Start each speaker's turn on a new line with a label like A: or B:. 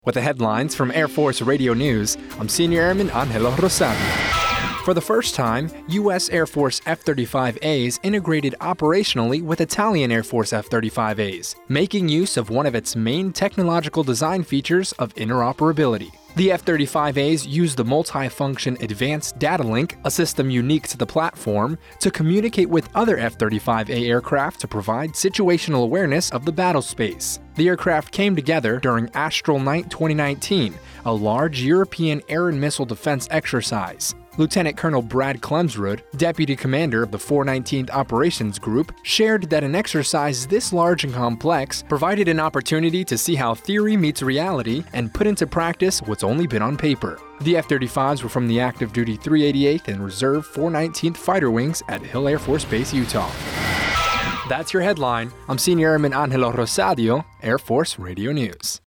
A: With the headlines from Air Force Radio News, I'm Senior Airman Angelo Rosario. For the first time, U.S. Air Force F-35As integrated operationally with Italian Air Force F-35As, making use of one of its main technological design features of interoperability. The F-35As use the multi-function Advanced Data Link, a system unique to the platform, to communicate with other F-35A aircraft to provide situational awareness of the battle space. The aircraft came together during Astral Night 2019, a large European air and missile defense exercise. Lieutenant Colonel Brad Clemsrud, Deputy Commander of the 419th Operations Group, shared that an exercise this large and complex provided an opportunity to see how theory meets reality and put into practice what's only been on paper. The F-35s were from the active duty 388th and Reserve 419th Fighter Wings at Hill Air Force Base, Utah. That's your headline. I'm Senior Airman Angelo Rosario, Air Force Radio News.